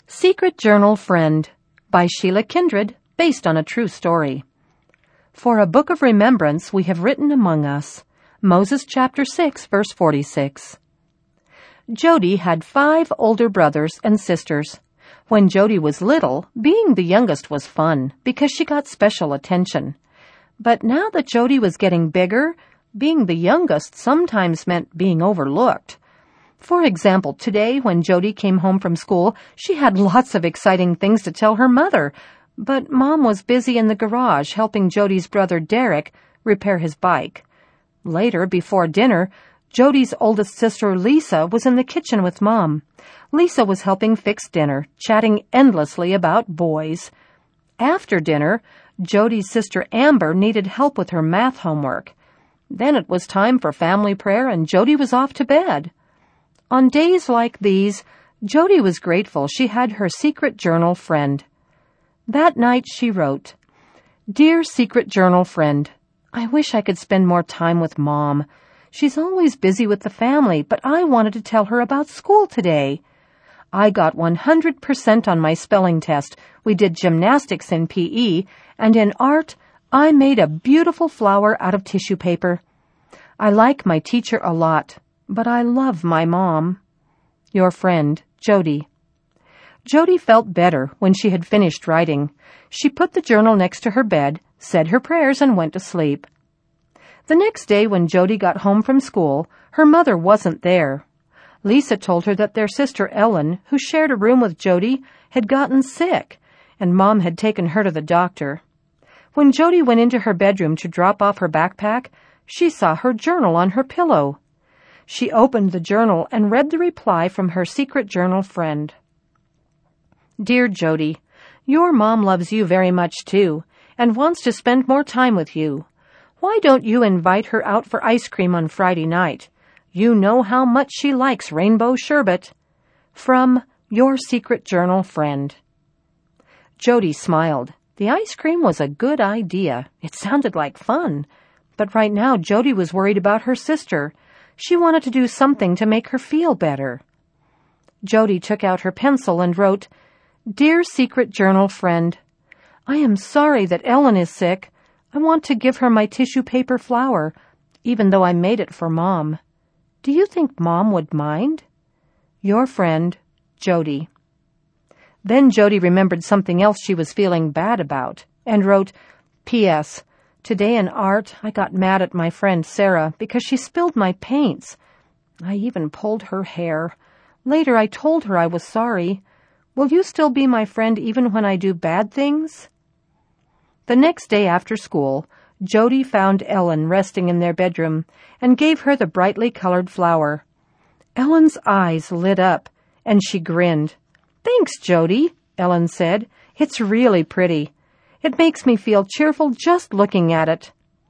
Secret Journal Friend by Sheila Kindred, based on a true story. For a book of remembrance we have written among us. Moses chapter 6, verse 46. Jody had 5 older brothers and sisters. When Jody was little, being the youngest was fun because she got special attention. But now that Jody was getting bigger, being the youngest sometimes meant being overlooked. For example, today when Jody came home from school, she had lots of exciting things to tell her mother, but Mom was busy in the garage helping Jody's brother Derek repair his bike. Later, before dinner, Jody's oldest sister Lisa was in the kitchen with Mom. Lisa was helping fix dinner, chatting endlessly about boys. After dinner, Jody's sister Amber needed help with her math homework. Then it was time for family prayer and Jody was off to bed. On days like these, Jody was grateful she had her secret journal friend. That night she wrote, "Dear secret journal friend, I wish I could spend more time with Mom. She's always busy with the family, but I wanted to tell her about school today. I got 100% on my spelling test. We did gymnastics in PE, and in art, I made a beautiful flower out of tissue paper. I like my teacher a lot, but I love my Mom. Your friend, Jody." Jody felt better when she had finished writing. She put the journal next to her bed, said her prayers, and went to sleep. The next day when Jody got home from school, her mother wasn't there. Lisa told her that their sister Ellen, who shared a room with Jody, had gotten sick, and Mom had taken her to the doctor. When Jody went into her bedroom to drop off her backpack, she saw her journal on her pillow. She opened the journal and read the reply from her secret journal friend. Dear Jody, your Mom loves you very much too, and wants to spend more time with you. Why don't you invite her out for ice cream on Friday night? You know how much she likes rainbow sherbet. From your secret journal friend. Jody smiled. The ice cream was a good idea. It sounded like fun. But right now Jody was worried about her sister. She wanted to do something to make her feel better. Jody took out her pencil and wrote, Dear secret journal friend, I am sorry that Ellen is sick. I want to give her my tissue paper flower, even though I made it for Mom. Do you think Mom would mind? Your friend, Jody. Then Jody remembered something else she was feeling bad about and wrote, P.S. Today in art, I got mad at my friend Sarah because she spilled my paints. I even pulled her hair. Later I told her I was sorry. Will you still be my friend even when I do bad things? The next day after school, Jody found Ellen resting in their bedroom and gave her the brightly colored flower. Ellen's eyes lit up, and she grinned. Thanks, Jody, Ellen said. It's really pretty. It makes me feel cheerful just looking at it.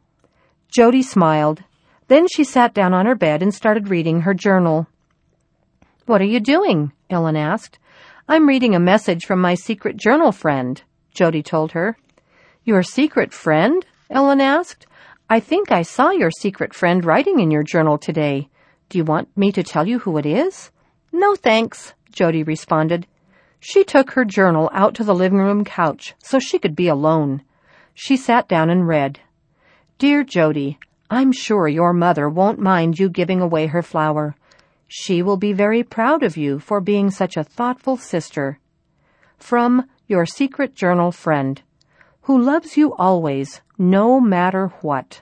Jody smiled. Then she sat down on her bed and started reading her journal. What are you doing? Ellen asked. I'm reading a message from my secret journal friend, Jody told her. Your secret friend? Ellen asked. I think I saw your secret friend writing in your journal today. Do you want me to tell you who it is? No, thanks, Jody responded. She took her journal out to the living room couch so she could be alone. She sat down and read, Dear Jody, I'm sure your mother won't mind you giving away her flower. She will be very proud of you for being such a thoughtful sister. From your secret journal friend, who loves you always, no matter what.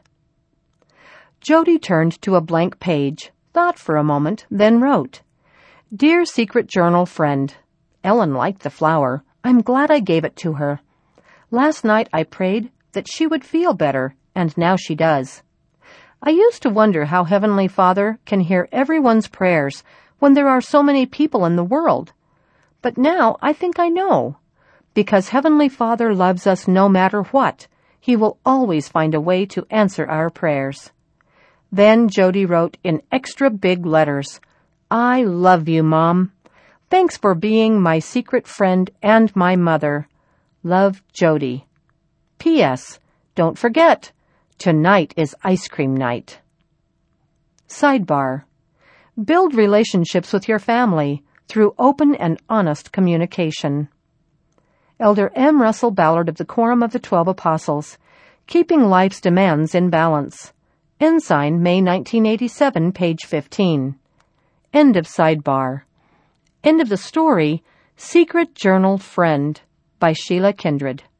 Jody turned to a blank page, thought for a moment, then wrote, Dear secret journal friend, Ellen liked the flower. I'm glad I gave it to her. Last night I prayed that she would feel better, and now she does. I used to wonder how Heavenly Father can hear everyone's prayers when there are so many people in the world. But now I think I know. Because Heavenly Father loves us no matter what, He will always find a way to answer our prayers. Then Jody wrote in extra big letters, I love you, Mom. Thanks for being my secret friend and my mother. Love, Jody. P.S. Don't forget, tonight is ice cream night. Sidebar. Build relationships with your family. through open and honest communication. Elder M. Russell Ballard of the Quorum of the 12 Apostles, Keeping Life's Demands in Balance. Ensign, May 1987, page 15. End of sidebar. End of the story, Secret Journal Friend by Sheila Kindred.